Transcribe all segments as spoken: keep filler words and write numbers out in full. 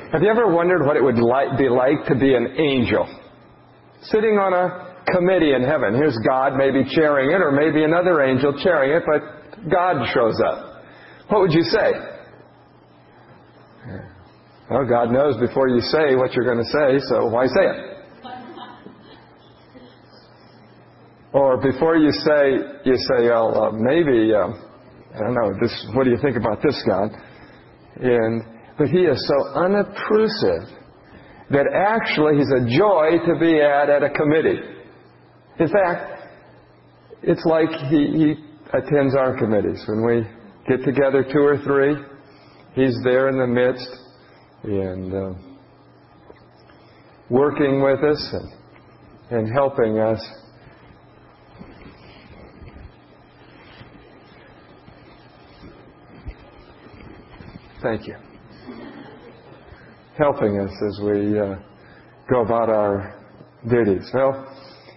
Have you ever wondered what it would like, be like to be an angel? Sitting on a committee in heaven. Here's God maybe chairing it, or maybe another angel chairing it, but God shows up. What would you say? Well, God knows before you say what you're going to say, so why say it? Or before you say, you say, well, uh, maybe, uh, I don't know, this, what do you think about this, God? And, but He is so unobtrusive that actually He's a joy to be at at a committee. In fact, it's like He, he attends our committees. When we get together two or three, He's there in the midst and uh, working with us and, and helping us. Thank you. Helping us as we uh, go about our duties. Well,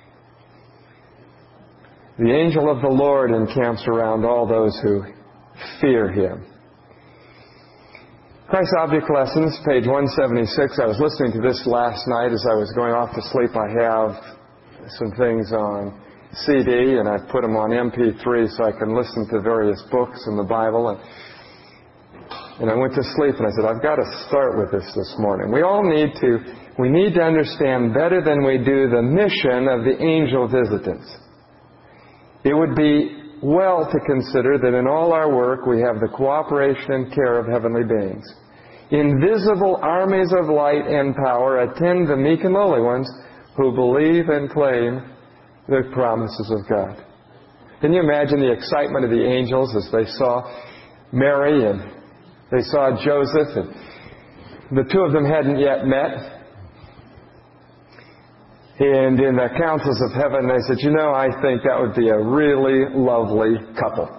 the angel of the Lord encamps around all those who fear Him. Christ's Object Lessons, page one seventy-six. I was listening to this last night as I was going off to sleep. I have some things on C D, and I put them on M P three so I can listen to various books in the Bible. And And I went to sleep and I said, I've got to start with this this morning. We all need to, we need to understand better than we do the mission of the angel visitants. It would be well to consider that in all our work we have the cooperation and care of heavenly beings. Invisible armies of light and power attend the meek and lowly ones who believe and claim the promises of God. Can you imagine the excitement of the angels as they saw Mary and they saw Joseph, and the two of them hadn't yet met. And in the councils of heaven, they said, you know, I think that would be a really lovely couple.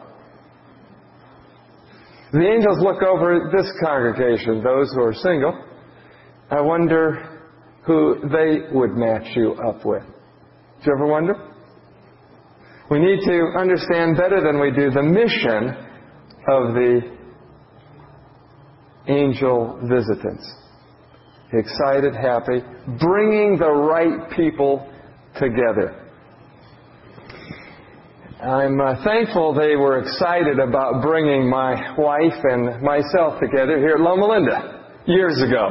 The angels look over this congregation, those who are single. I wonder who they would match you up with. Did you ever wonder? We need to understand better than we do the mission of the angel visitants. Excited, happy, bringing the right people together. I'm uh, thankful they were excited about bringing my wife and myself together here at Loma Linda years ago.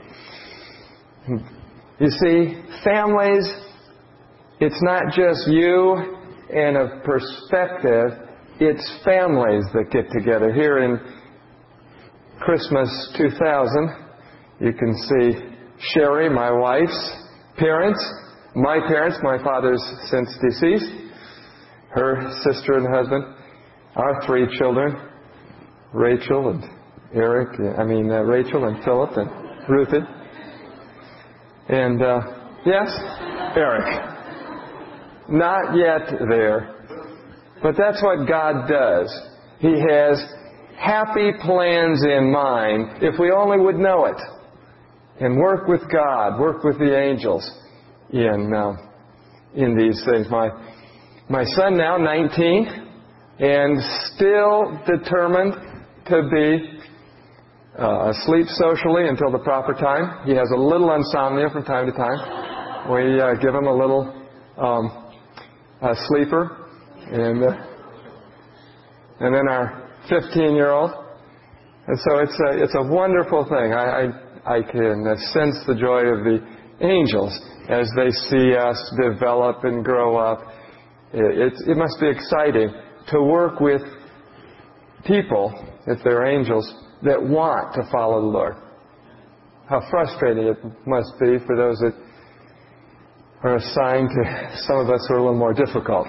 You see, families, it's not just you and a perspective, it's families that get together. Here in Christmas two thousand, you can see Sherry, my wife's parents, my parents, my father's since deceased, her sister and husband, our three children, Rachel and Eric, I mean uh, Rachel and Philip and Ruthie, and uh, yes, Eric. Not yet there, but that's what God does. He has happy plans in mind if we only would know it. And work with God, work with the angels in uh, in these things. My my son now, nineteen, and still determined to be uh, asleep socially until the proper time. He has a little insomnia from time to time. We uh, give him a little um, a sleeper, and uh, and then our fifteen-year-old. And so it's a, it's a wonderful thing. I, I, I can sense the joy of the angels as they see us develop and grow up. It, it, it must be exciting to work with people, if they're angels, that want to follow the Lord. How frustrating it must be for those that are assigned to some of us who are a little more difficult.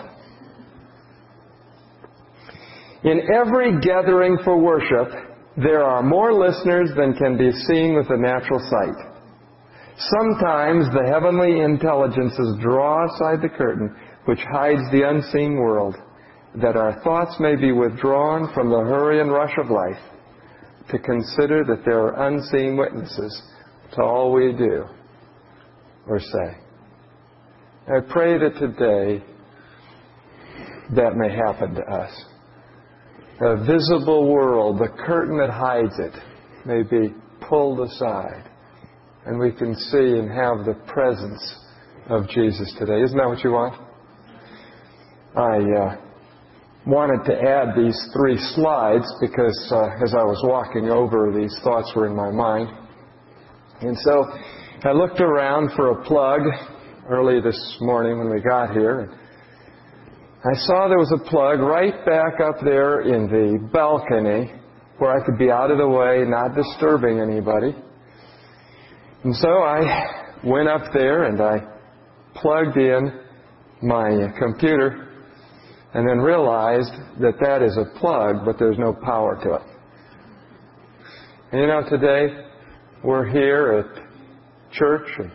In every gathering for worship, there are more listeners than can be seen with the natural sight. Sometimes the heavenly intelligences draw aside the curtain which hides the unseen world, that our thoughts may be withdrawn from the hurry and rush of life, to consider that there are unseen witnesses to all we do or say. I pray that today that may happen to us. The visible world, the curtain that hides it, may be pulled aside and we can see and have the presence of Jesus today. Isn't that what you want? I uh, wanted to add these three slides because uh, as I was walking over, these thoughts were in my mind. And so I looked around for a plug early this morning when we got here. I saw there was a plug right back up there in the balcony where I could be out of the way, not disturbing anybody. And so I went up there and I plugged in my computer and then realized that that is a plug, but there's no power to it. And you know, today we're here at church and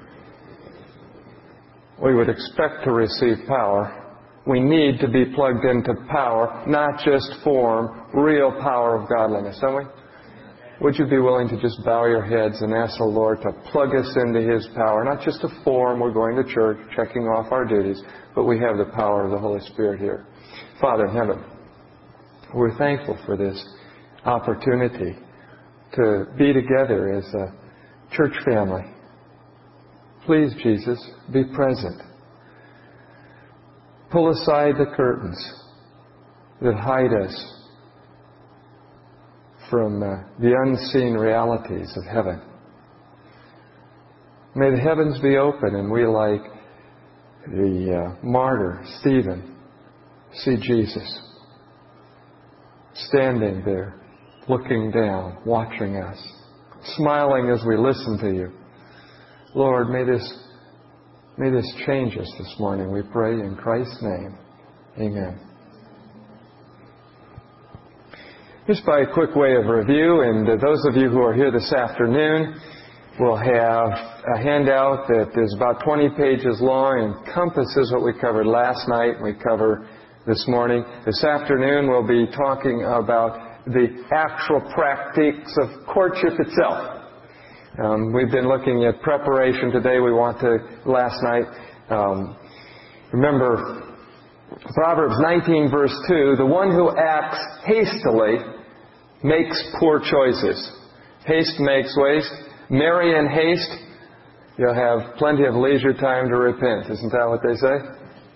we would expect to receive power. We need to be plugged into power, not just form, real power of godliness, don't we? Would you be willing to just bow your heads and ask the Lord to plug us into His power? Not just a form, we're going to church, checking off our duties, but we have the power of the Holy Spirit here. Father in heaven, we're thankful for this opportunity to be together as a church family. Please, Jesus, be present. Pull aside the curtains that hide us from uh, the unseen realities of heaven. May the heavens be open and we, like the uh, martyr Stephen, see Jesus standing there, looking down, watching us, smiling as we listen to you. Lord, may this may this change us this morning, we pray in Christ's name. Amen. Just by a quick way of review, and those of you who are here this afternoon will have a handout that is about twenty pages long and encompasses what we covered last night and we cover this morning. This afternoon we'll be talking about the actual practice of courtship itself. Um, we've been looking at preparation today. We want to, last night, um, remember Proverbs nineteen verse two, the one who acts hastily makes poor choices. Haste makes waste. Marry in haste, you'll have plenty of leisure time to repent. Isn't that what they say?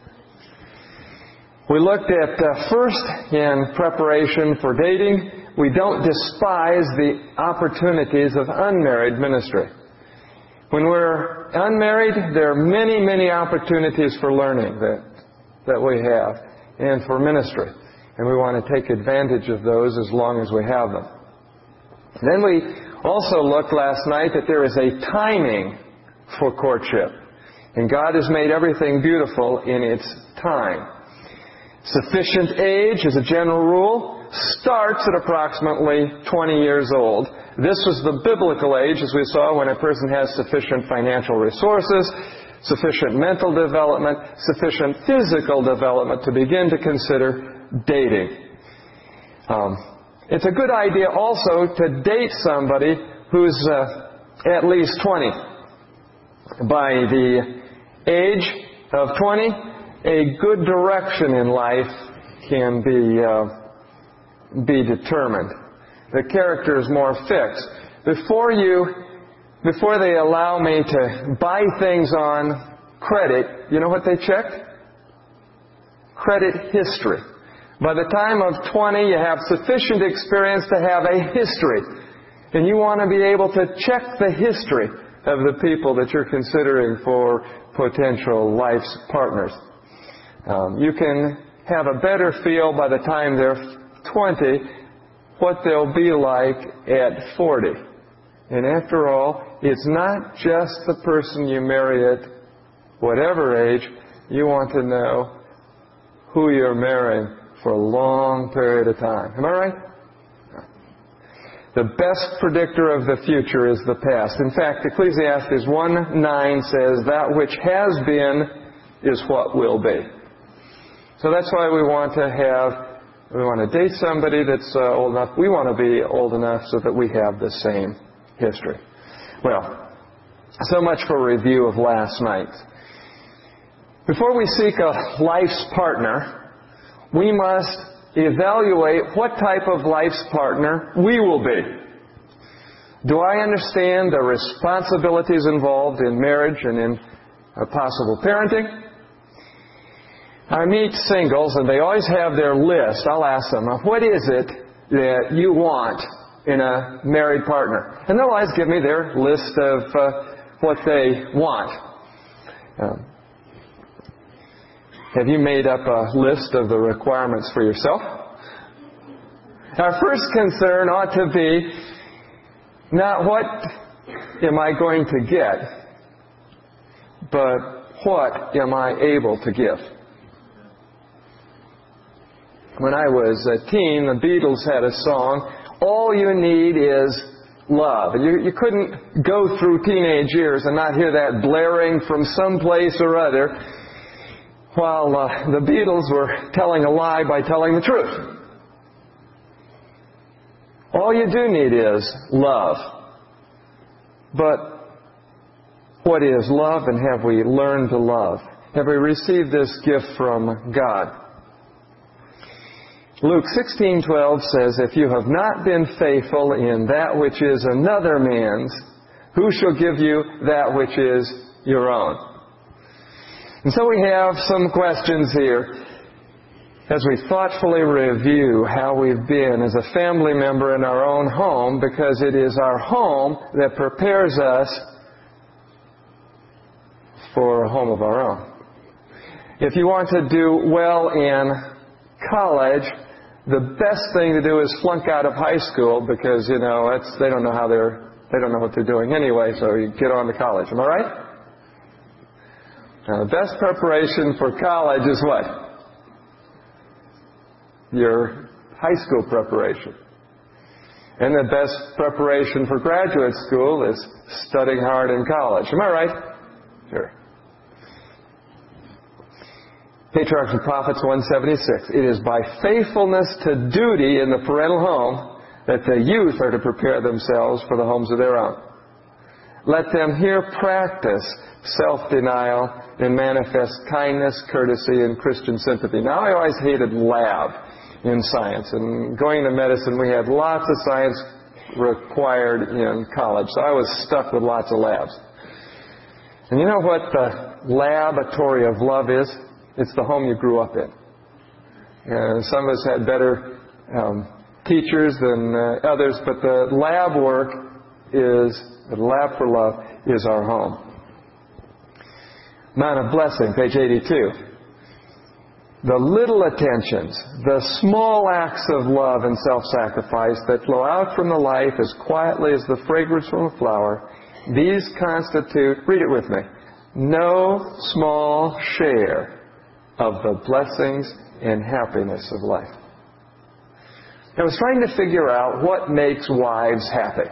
We looked at uh, first in preparation for dating, we don't despise the opportunities of unmarried ministry. When we're unmarried, there are many, many opportunities for learning that, that we have and for ministry. And we want to take advantage of those as long as we have them. Then we also looked last night that there is a timing for courtship. And God has made everything beautiful in its time. Sufficient age, as a general rule, starts at approximately twenty years old. This was the biblical age, as we saw, when a person has sufficient financial resources, sufficient mental development, sufficient physical development to begin to consider dating. Um, it's a good idea also to date somebody who's uh, at least twenty. By the age of twenty, a good direction in life can be uh, be determined. The character is more fixed. Before you, before they allow me to buy things on credit, you know what they check? Credit history. By the time of twenty, you have sufficient experience to have a history. And you want to be able to check the history of the people that you're considering for potential life's partners. Um, you can have a better feel by the time they're twenty what they'll be like at forty. And after all, it's not just the person you marry at whatever age. You want to know who you're marrying for a long period of time. Am I right? The best predictor of the future is the past. In fact, Ecclesiastes one nine says, that which has been is what will be. So that's why we want to have, we want to date somebody that's uh, old enough. We want to be old enough so that we have the same history. Well, so much for a review of last night. Before we seek a life's partner, we must evaluate what type of life's partner we will be. Do I understand the responsibilities involved in marriage and in uh, possible parenting? I meet singles, and they always have their list. I'll ask them, what is it that you want in a married partner? And they'll always give me their list of uh, what they want. Um, have you made up a list of the requirements for yourself? Our first concern ought to be not what am I going to get, but what am I able to give? When I was a teen, the Beatles had a song, "All You Need Is Love." You, you couldn't go through teenage years and not hear that blaring from some place or other, while uh, the Beatles were telling a lie by telling the truth. All you do need is love. But what is love, and have we learned to love? Have we received this gift from God? Luke sixteen twelve says, "If you have not been faithful in that which is another man's, who shall give you that which is your own?" And so we have some questions here as we thoughtfully review how we've been as a family member in our own home, because it is our home that prepares us for a home of our own. If you want to do well in college, the best thing to do is flunk out of high school, because, you know, it's, they don't know how they're, they don't know what they're doing anyway, so you get on to college. Am I right? Now, the best preparation for college is what? Your high school preparation. And the best preparation for graduate school is studying hard in college. Am I right? Sure. Patriarchs and Prophets one seventy-six. It is by faithfulness to duty in the parental home that the youth are to prepare themselves for the homes of their own. Let them here practice self-denial and manifest kindness, courtesy, and Christian sympathy. Now, I always hated lab in science. And going to medicine, we had lots of science required in college. So I was stuck with lots of labs. And you know what the laboratory of love is? It's the home you grew up in. And some of us had better um, teachers than uh, others, but the lab work is, the lab for love is our home. Mount of Blessing, page eighty-two. The little attentions, the small acts of love and self-sacrifice that flow out from the life as quietly as the fragrance from a flower, these constitute, read it with me, no small share of the blessings and happiness of life. I was trying to figure out what makes wives happy.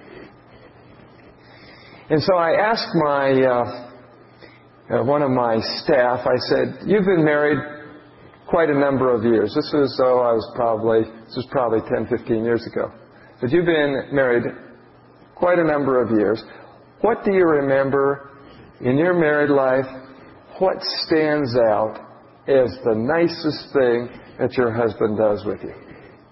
And so I asked my uh, uh, one of my staff, I said, "You've been married quite a number of years." This was, oh, I was probably, this was probably ten, fifteen years ago. But you've been married quite a number of years. What do you remember in your married life? What stands out as the nicest thing that your husband does with you?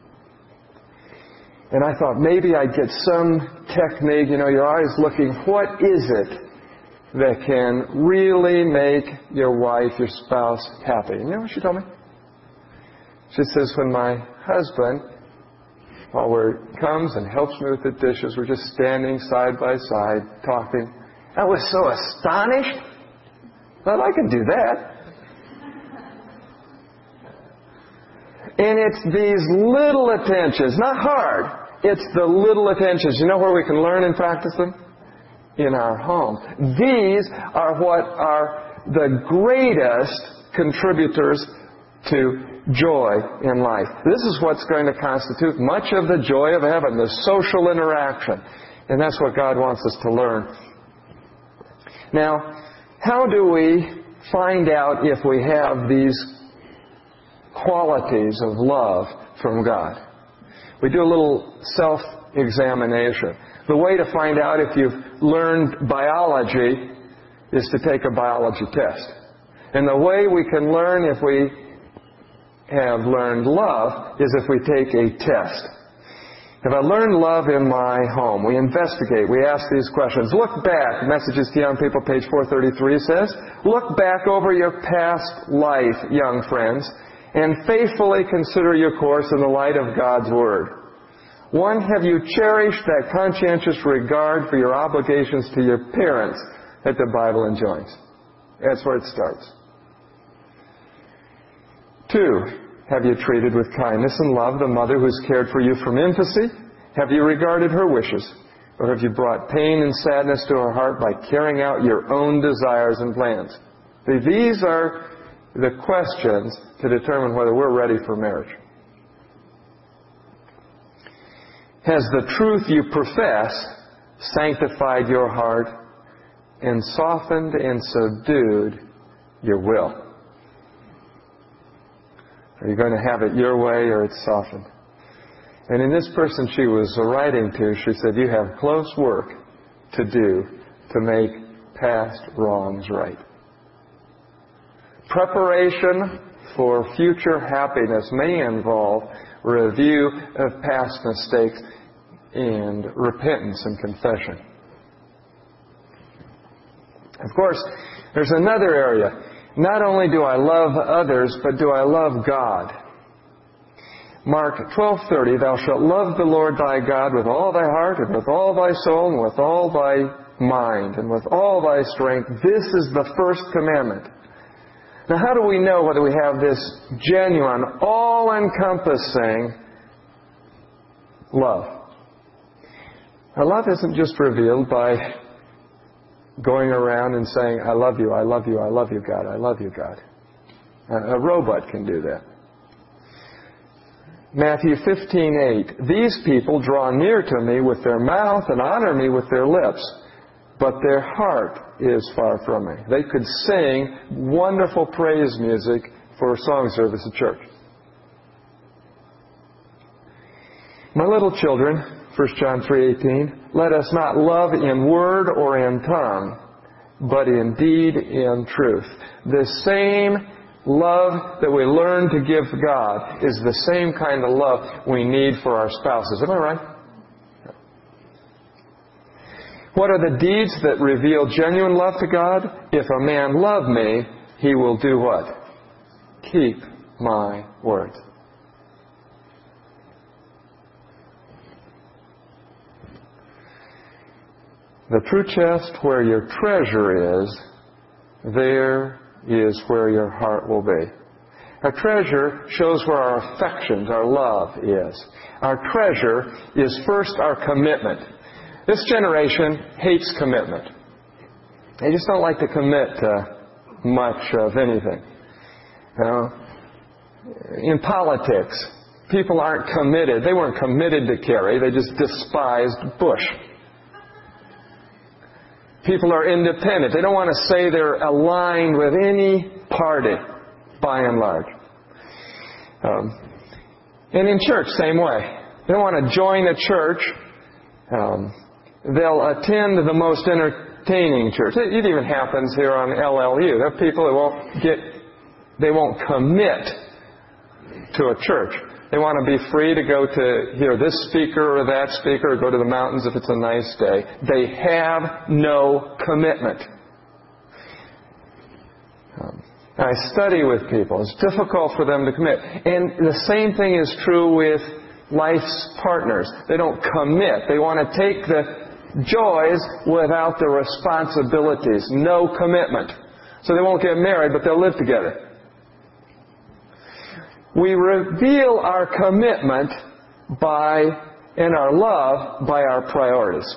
And I thought maybe I'd get some technique. You know, you're always looking, what is it that can really make your wife, your spouse, happy? And you know what she told me? She says, when my husband, while we're, comes and helps me with the dishes, we're just standing side by side, talking. I was so astonished. Well, I can do that. And it's these little attentions, not hard. It's the little attentions. You know where we can learn and practice them? In our home. These are what are the greatest contributors to joy in life. This is what's going to constitute much of the joy of heaven, the social interaction. And that's what God wants us to learn. Now, how do we find out if we have these qualities of love from God? We do a little self-examination. The way to find out if you've learned biology is to take a biology test. And the way we can learn if we have learned love is if we take a test. Have I learned love in my home? We investigate. We ask these questions. Look back. Messages to Young People, page four thirty-three says, look back over your past life, young friends, and faithfully consider your course in the light of God's Word. One, have you cherished that conscientious regard for your obligations to your parents that the Bible enjoins? That's where it starts. Two, have you treated with kindness and love the mother who's cared for you from infancy? Have you regarded her wishes? Or have you brought pain and sadness to her heart by carrying out your own desires and plans? These are the questions to determine whether we're ready for marriage. Has the truth you profess sanctified your heart and softened and subdued your will? Are you going to have it your way or it's softened? And in this person she was writing to, she said, you have close work to do to make past wrongs right. Preparation for future happiness may involve review of past mistakes and repentance and confession. Of course, there's another area. Not only do I love others, but do I love God? Mark twelve thirty, thou shalt love the Lord thy God with all thy heart and with all thy soul and with all thy mind and with all thy strength. This is the first commandment. Now, how do we know whether we have this genuine, all-encompassing love? Our love isn't just revealed by going around and saying, I love you, I love you, I love you, God, I love you, God. A, a robot can do that. Matthew fifteen eight, these people draw near to me with their mouth and honor me with their lips, but their heart is far from me. They could sing wonderful praise music for a song service at church. My little children, First John three eighteen, let us not love in word or in tongue, but in deed, in truth. The same love that we learn to give God is the same kind of love we need for our spouses. Am I right? What are the deeds that reveal genuine love to God? If a man love me, he will do what? Keep my words. The true chest where your treasure is, there is where your heart will be. Our treasure shows where our affections, our love is. Our treasure is first our commitment. This generation hates commitment. They just don't like to commit to much of anything. You know, in politics, people aren't committed. They weren't committed to Kerry. They just despised Bush. People are independent. They don't want to say they're aligned with any party, by and large. Um, and in church, same way. They don't want to join a church. Um, they'll attend the most entertaining church. It, it even happens here on L L U. There are people that won't get, they won't commit to a church. They want to be free to go to hear this speaker or that speaker or go to the mountains if it's a nice day. They have no commitment. Um, I study with people. It's difficult for them to commit. And the same thing is true with life's partners. They don't commit. They want to take the joys without the responsibilities. No commitment. So they won't get married, but they'll live together. We reveal our commitment by, and our love by our priorities.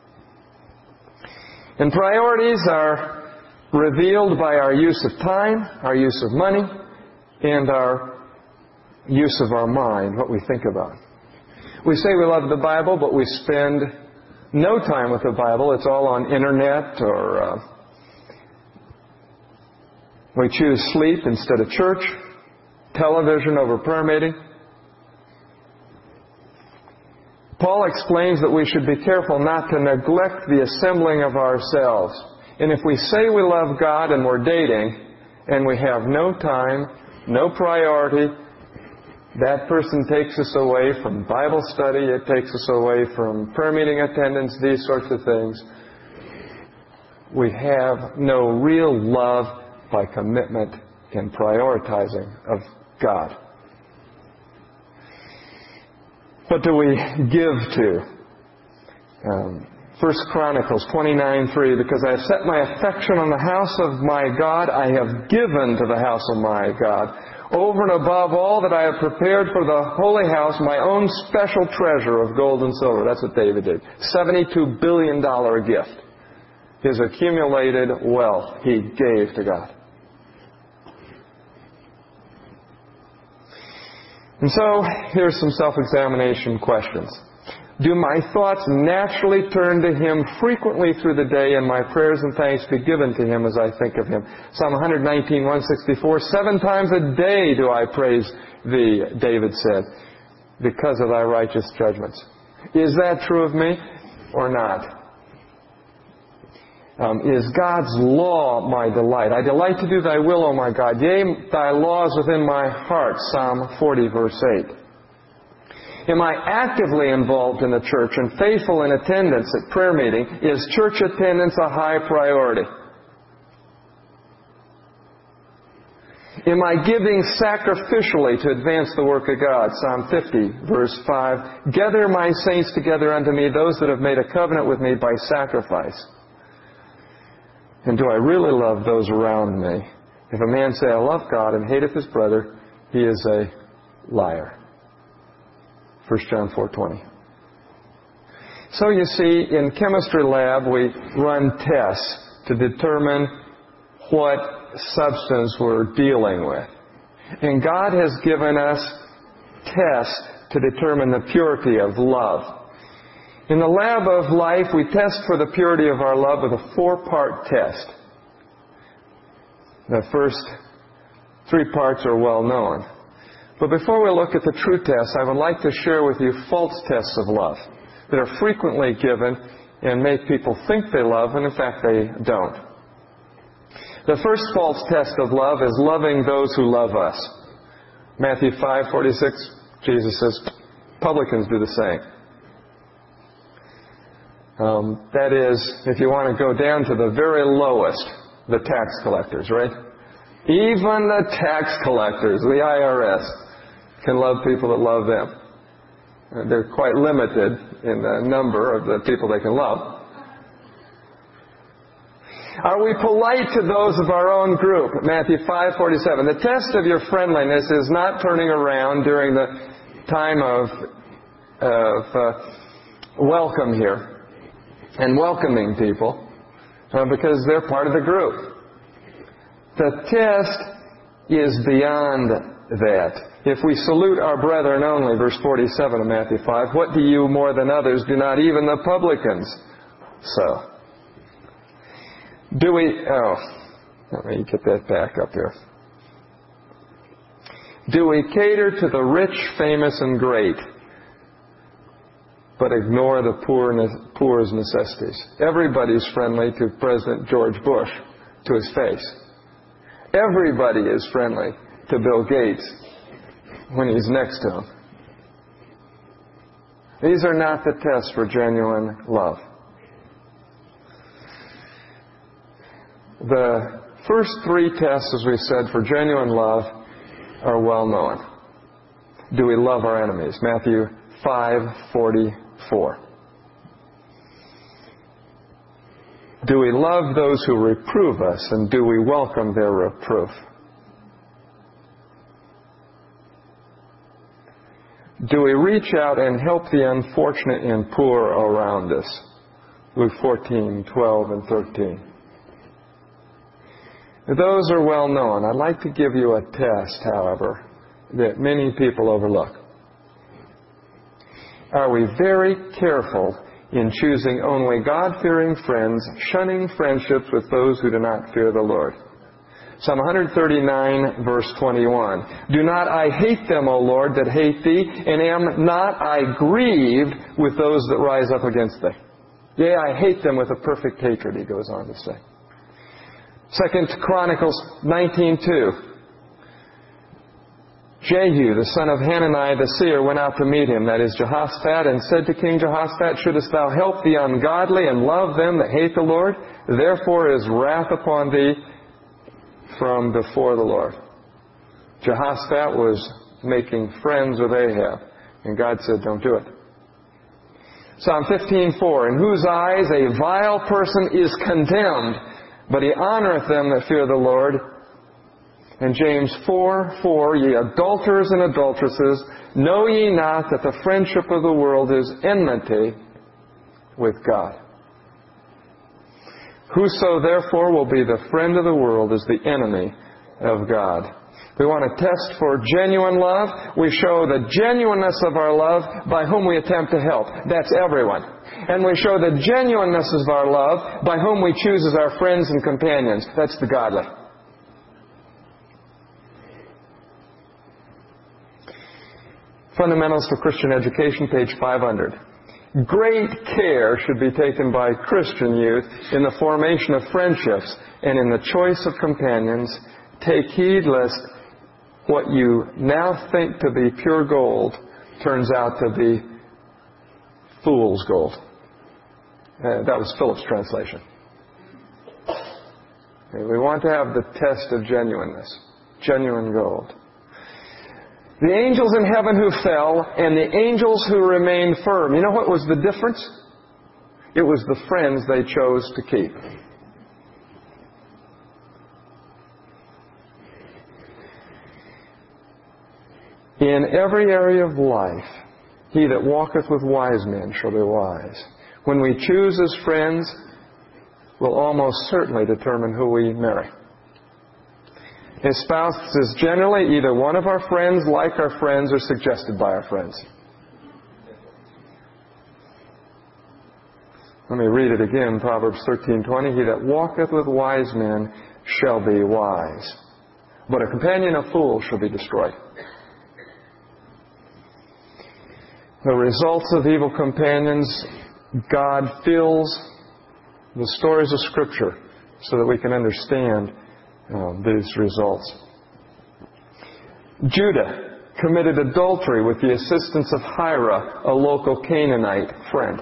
And priorities are revealed by our use of time, our use of money, and our use of our mind, what we think about. We say we love the Bible, but we spend no time with the Bible. It's all on internet, or uh, we choose sleep instead of church. Television over prayer meeting. Paul explains that we should be careful not to neglect the assembling of ourselves. And if we say we love God and we're dating, and we have no time, no priority, That person takes us away from Bible study. It takes us away from prayer meeting attendance, these sorts of things. We have no real love by commitment and prioritizing of God. What do we give to? Um, First Chronicles twenty-nine three, because I have set my affection on the house of my God, I have given to the house of my God. Over and above all that I have prepared for the holy house, my own special treasure of gold and silver. That's what David did. seventy-two billion dollars gift. His accumulated wealth he gave to God. And so, here's some self-examination questions. Do my thoughts naturally turn to Him frequently through the day, and my prayers and thanks be given to Him as I think of Him? Psalm one nineteen, one sixty-four, seven times a day do I praise Thee, David said, because of Thy righteous judgments. Is that true of me or not? Um, is God's law my delight? I delight to do Thy will, O my God. Yea, Thy law is within my heart. Psalm forty, verse eight. Am I actively involved in the church and faithful in attendance at prayer meeting? Is church attendance a high priority? Am I giving sacrificially to advance the work of God? Psalm fifty, verse five. Gather my saints together unto me, those that have made a covenant with me by sacrifice. And do I really love those around me? If a man say, I love God and hateth his brother, he is a liar. First John four twenty. So you see, in chemistry lab, we run tests to determine what substance we're dealing with. And God has given us tests to determine the purity of love. In the lab of life, we test for the purity of our love with a four-part test. The first three parts are well known. But before we look at the true tests, I would like to share with you false tests of love that are frequently given and make people think they love, and in fact they don't. The first false test of love is loving those who love us. Matthew five forty-six, Jesus says, publicans do the same. Um, that is, if you want to go down to the very lowest, the tax collectors, right? Even the tax collectors, the I R S, can love people that love them. They're quite limited in the number of the people they can love. Are we polite to those of our own group? Matthew five forty-seven. The test of your friendliness is not turning around during the time of, of uh, welcome here and welcoming people uh, because they're part of the group. The test is beyond that. If we salute our brethren only, verse forty-seven of Matthew five, what do you more than others? Do not even the publicans so? Do we, oh, let me get that back up here. Do we cater to the rich, famous, and great, but ignore the poor, poor's necessities? Everybody's friendly to President George Bush, to his face. Everybody is friendly to Bill Gates when he's next to him. These are not the tests for genuine love. The first three tests, as we said, for genuine love are well known. Do we love our enemies? Matthew five forty-four. Do we love those who reprove us, and do we welcome their reproof? Do we reach out and help the unfortunate and poor around us? Luke fourteen, twelve, and thirteen. Those are well known. I'd like to give you a test, however, that many people overlook. Are we very careful in choosing only God-fearing friends, shunning friendships with those who do not fear the Lord? Psalm one thirty-nine, verse twenty-one. Do not I hate them, O Lord, that hate Thee, and am not I grieved with those that rise up against Thee? Yea, I hate them with a perfect hatred, he goes on to say. Second Chronicles nineteen two. Jehu, the son of Hanani the seer, went out to meet him, that is Jehoshaphat, and said to King Jehoshaphat, shouldest thou help the ungodly and love them that hate the Lord? Therefore is wrath upon thee from before the Lord. Jehoshaphat was making friends with Ahab, and God said, don't do it. Psalm fifteen four, in whose eyes a vile person is condemned, but he honoreth them that fear the Lord. And James four four, ye adulterers and adulteresses, know ye not that the friendship of the world is enmity with God? Whoso therefore will be the friend of the world is the enemy of God. We want to test for genuine love. We show the genuineness of our love by whom we attempt to help. That's everyone. And we show the genuineness of our love by whom we choose as our friends and companions. That's the godly. Fundamentals for Christian Education, page five hundred. Great care should be taken by Christian youth in the formation of friendships and in the choice of companions. Take heed lest what you now think to be pure gold turns out to be fool's gold. Uh, that was Phillips' translation. Okay, we want to have the test of genuineness. Genuine gold. The angels in heaven who fell and the angels who remained firm. You know what was the difference? It was the friends they chose to keep. In every area of life, he that walketh with wise men shall be wise. When we choose as friends, we'll almost certainly determine who we marry. A spouse is generally either one of our friends, like our friends, or suggested by our friends. Let me read it again, Proverbs thirteen twenty. He that walketh with wise men shall be wise, but a companion of fools shall be destroyed. The results of evil companions, God fills the stories of Scripture so that we can understand uh, these results. Judah committed adultery with the assistance of Hira, a local Canaanite friend.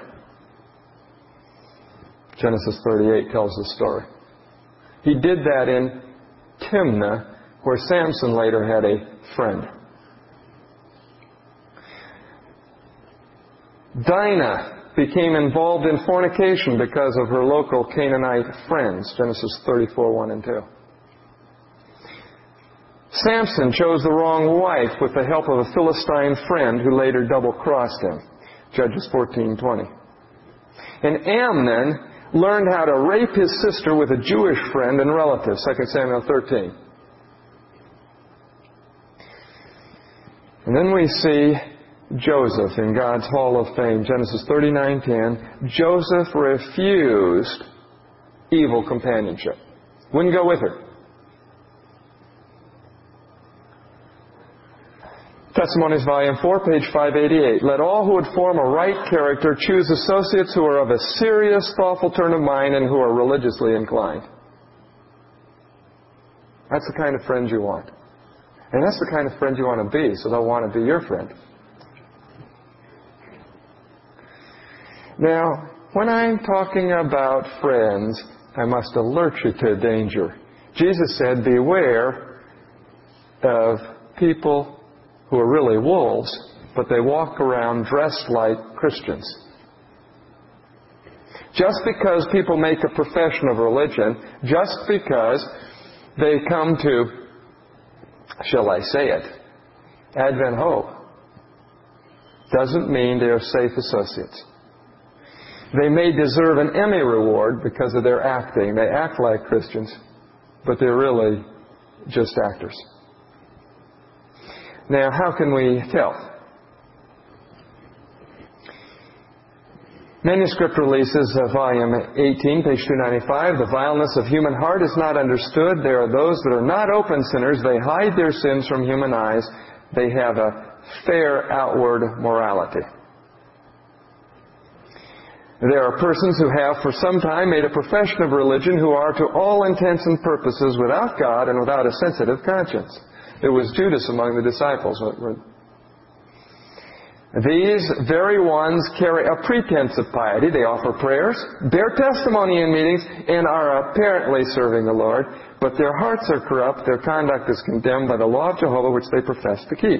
Genesis thirty-eight tells the story. He did that in Timnah, where Samson later had a friend. Dinah became involved in fornication because of her local Canaanite friends. Genesis thirty-four, one and two. Samson chose the wrong wife with the help of a Philistine friend who later double-crossed him. Judges fourteen, twenty. And Amnon learned how to rape his sister with a Jewish friend and relative. Second Samuel thirteen. And then we see Joseph in God's Hall of Fame, Genesis thirty-nine ten. Joseph refused evil companionship. Wouldn't go with her. Testimonies, Volume four, page five eighty-eight. Let all who would form a right character choose associates who are of a serious, thoughtful turn of mind and who are religiously inclined. That's the kind of friends you want. And that's the kind of friend you want to be, so they'll want to be your friend. Now, when I'm talking about friends, I must alert you to danger. Jesus said, beware of people who are really wolves, but they walk around dressed like Christians. Just because people make a profession of religion, just because they come to, shall I say it, Advent Hope, doesn't mean they are safe associates. They may deserve an Emmy reward because of their acting. They act like Christians, but they're really just actors. Now, how can we tell? Manuscript Releases, uh, Volume eighteen, page two ninety-five. The vileness of human heart is not understood. There are those that are not open sinners. They hide their sins from human eyes. They have a fair outward morality. There are persons who have for some time made a profession of religion who are to all intents and purposes without God and without a sensitive conscience. It was Judas among the disciples. These very ones carry a pretense of piety. They offer prayers, bear testimony in meetings, and are apparently serving the Lord. But their hearts are corrupt. Their conduct is condemned by the law of Jehovah, which they profess to keep.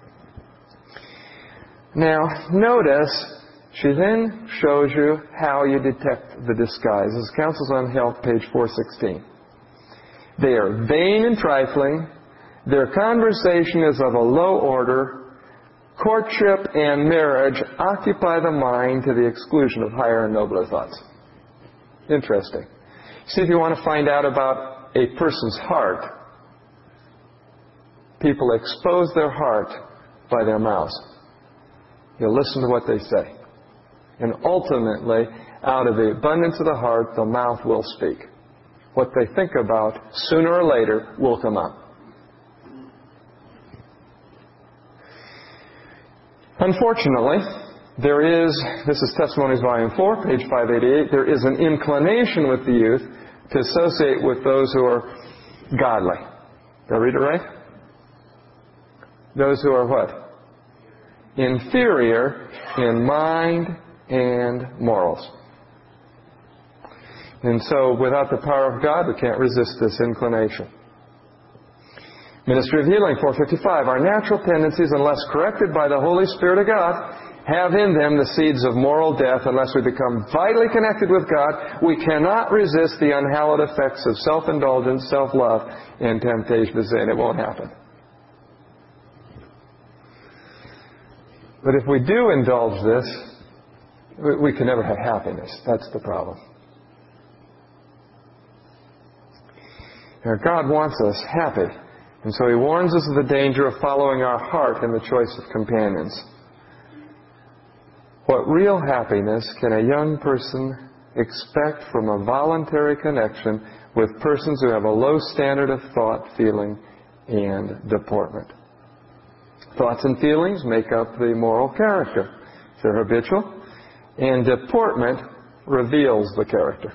Now, notice, she then shows you how you detect the disguise. This is Counsels on Health, page four sixteen. They are vain and trifling. Their conversation is of a low order. Courtship and marriage occupy the mind to the exclusion of higher and nobler thoughts. Interesting. See, if you want to find out about a person's heart, people expose their heart by their mouths. You listen to what they say. And ultimately, out of the abundance of the heart, the mouth will speak. What they think about, sooner or later, will come out. Unfortunately, there is, this is Testimonies Volume four, page five eighty-eight, there is an inclination with the youth to associate with those who are godly. Did I read it right? Those who are what? Inferior in mind and morals. And so, without the power of God, we can't resist this inclination. Ministry of Healing, four fifty-five. Our natural tendencies, unless corrected by the Holy Spirit of God, have in them the seeds of moral death. Unless we become vitally connected with God, we cannot resist the unhallowed effects of self-indulgence, self-love, and temptation to sin. It won't happen. But if we do indulge this, we can never have happiness. That's the problem. Now, God wants us happy. And so He warns us of the danger of following our heart in the choice of companions. What real happiness can a young person expect from a voluntary connection with persons who have a low standard of thought, feeling, and deportment? Thoughts and feelings make up the moral character. They're habitual. And deportment reveals the character.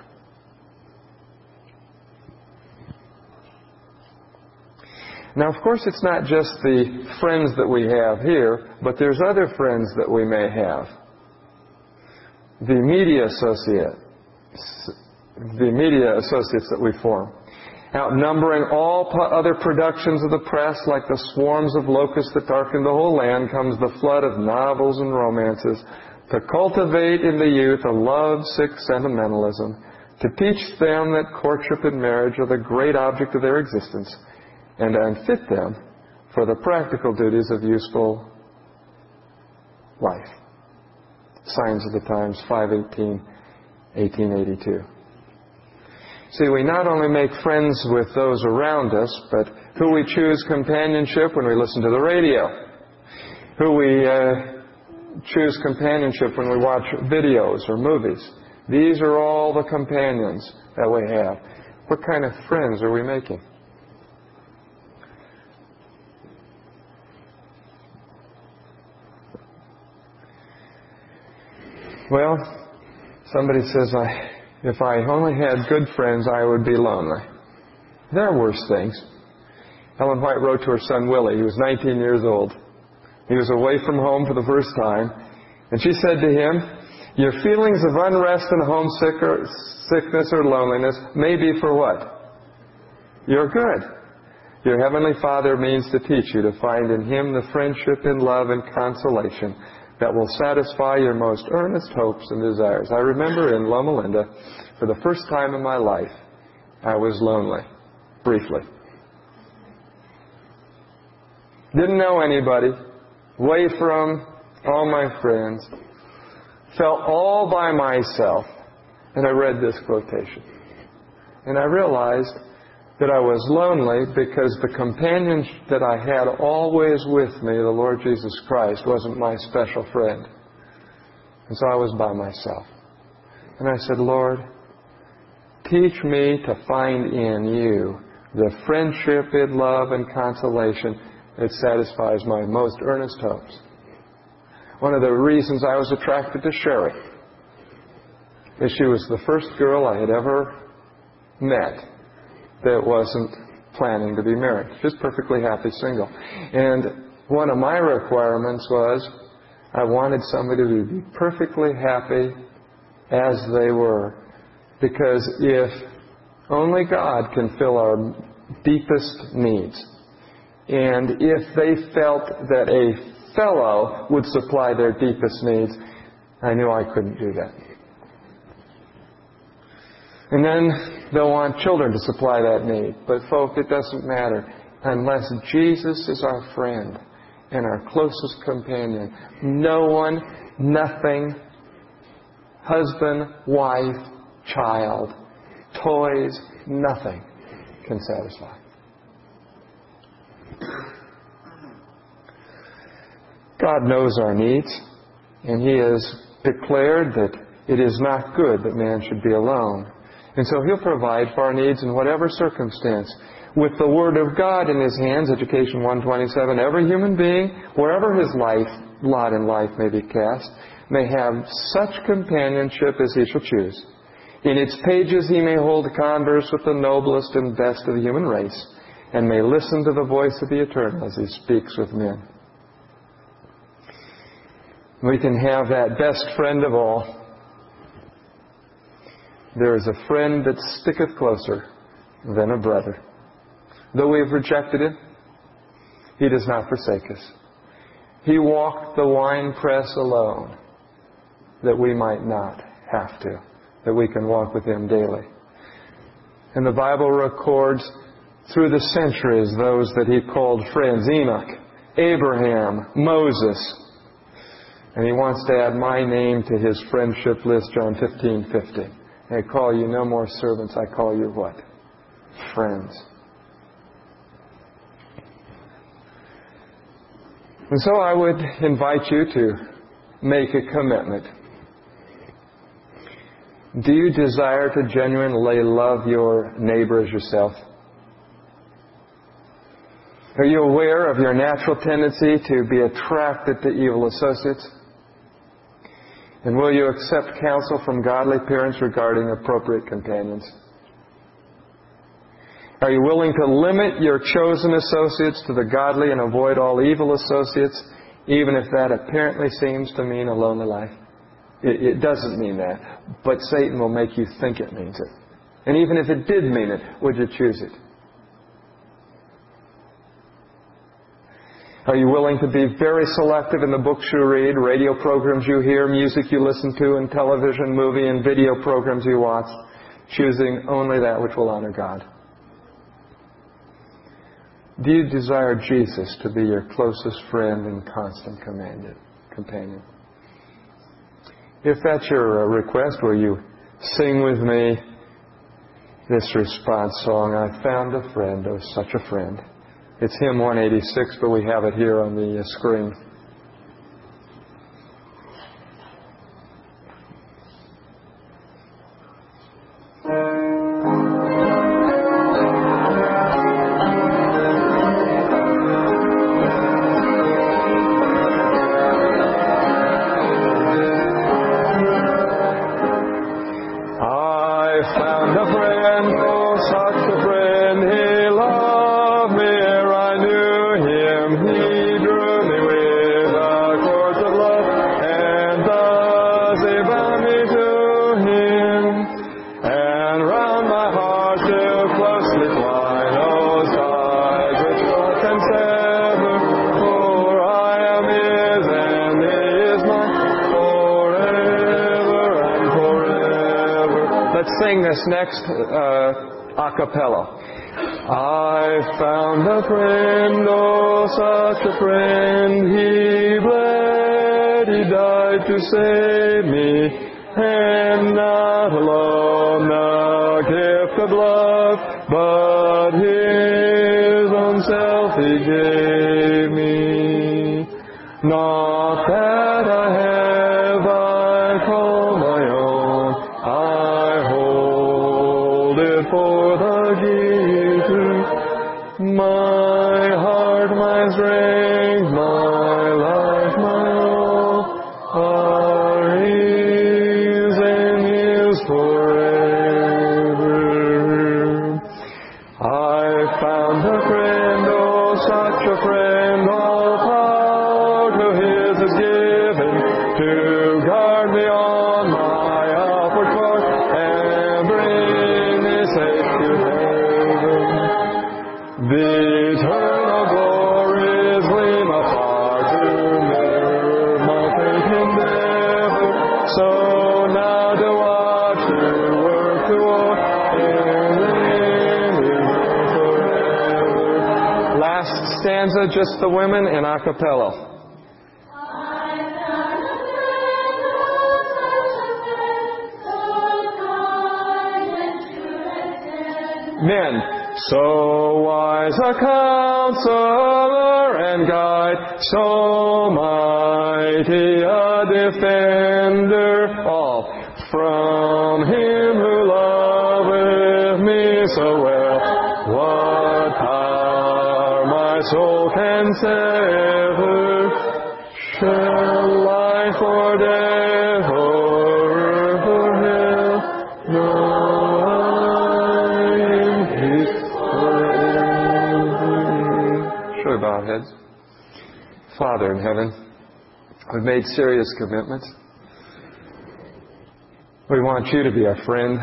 Now, of course, it's not just the friends that we have here, but there's other friends that we may have. The media associate, the media associates that we form. Outnumbering all other productions of the press, like the swarms of locusts that darken the whole land, comes the flood of novels and romances to cultivate in the youth a love-sick sentimentalism, to teach them that courtship and marriage are the great object of their existence, and to unfit them for the practical duties of useful life. Signs of the Times, five eighteen, eighteen eighty-two. See, we not only make friends with those around us, but who we choose companionship when we listen to the radio, who we uh, choose companionship when we watch videos or movies. These are all the companions that we have. What kind of friends are we making? Well, somebody says, I, if I only had good friends, I would be lonely. There are worse things. Ellen White wrote to her son Willie. He was nineteen years old. He was away from home for the first time. And she said to him, your feelings of unrest and homesickness or loneliness may be for what? Your good. Your Heavenly Father means to teach you to find in Him the friendship and love and consolation that will satisfy your most earnest hopes and desires. I remember in Loma Linda, for the first time in my life, I was lonely, briefly. Didn't know anybody, away from all my friends, felt all by myself. And I read this quotation. And I realized that I was lonely because the companion that I had always with me, the Lord Jesus Christ, wasn't my special friend. And so I was by myself. And I said, Lord, teach me to find in You the friendship and love and consolation that satisfies my most earnest hopes. One of the reasons I was attracted to Sherry is she was the first girl I had ever met that wasn't planning to be married. Just perfectly happy single. And one of my requirements was I wanted somebody to be perfectly happy as they were. Because if only God can fill our deepest needs, and if they felt that a fellow would supply their deepest needs, I knew I couldn't do that. And then they'll want children to supply that need. But folks, it doesn't matter. Unless Jesus is our friend and our closest companion, no one, nothing, husband, wife, child, toys, nothing can satisfy. God knows our needs, and He has declared that it is not good that man should be alone. And so He'll provide for our needs in whatever circumstance. With the Word of God in His hands, Education one twenty-seven, every human being, wherever his life, lot in life may be cast, may have such companionship as he shall choose. In its pages he may hold converse with the noblest and best of the human race, and may listen to the voice of the Eternal as He speaks with men. We can have that best friend of all. There is a friend that sticketh closer than a brother. Though we have rejected Him, He does not forsake us. He walked the winepress alone, that we might not have to, that we can walk with Him daily. And the Bible records through the centuries those that He called friends: Enoch, Abraham, Moses. And He wants to add my name to His friendship list, John fifteen fifty. I call you no more servants, I call you what? Friends. And so I would invite you to make a commitment. Do you desire to genuinely love your neighbor as yourself? Are you aware of your natural tendency to be attracted to evil associates? And will you accept counsel from godly parents regarding appropriate companions? Are you willing to limit your chosen associates to the godly and avoid all evil associates, even if that apparently seems to mean a lonely life? It, it doesn't mean that, but Satan will make you think it means it. And even if it did mean it, would you choose it? Are you willing to be very selective in the books you read, radio programs you hear, music you listen to, and television, movie, and video programs you watch, choosing only that which will honor God? Do you desire Jesus to be your closest friend and constant companion? If that's your request, will you sing with me this response song, I Found a Friend, Oh Such a Friend. It's hymn one eighty-six, but we have it here on the screen. Next, uh, a cappella. I found a friend, oh such a friend, He bled, He died to save me, and not alone the gift of love, but His own self He gave me. Not that I have, I call my own, I hold it for the giver. My heart, my strength, my life, my all are His and His forever. I found stanza, just the women and a cappella. Men. So wise a counselor and guide, so mighty a defender, all from Him who loveth me so well. What power my soul can sever? Shall life or death or earth or hell? No. Should we bow our heads? Father in heaven, we've made serious commitments. We want You to be our friend.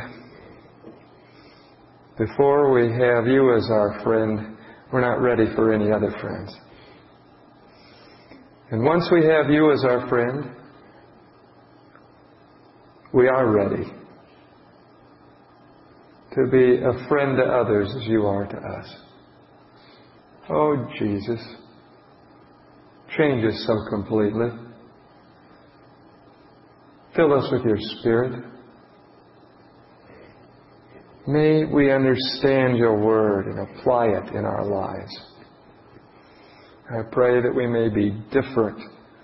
Before we have You as our friend, we're not ready for any other friends. And once we have You as our friend, we are ready to be a friend to others as You are to us. Oh, Jesus, change us so completely. Fill us with Your Spirit. May we understand Your Word and apply it in our lives. I pray that we may be different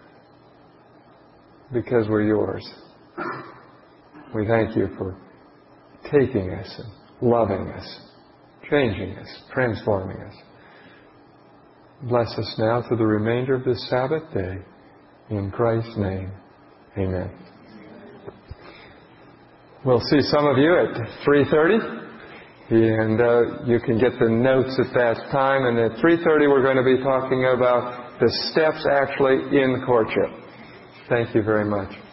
because we're Yours. We thank You for taking us and loving us, changing us, transforming us. Bless us now through the remainder of this Sabbath day. In Christ's name, amen. We'll see some of you at three thirty, and uh, you can get the notes at that time. And at three thirty, we're going to be talking about the steps actually in courtship. Thank you very much.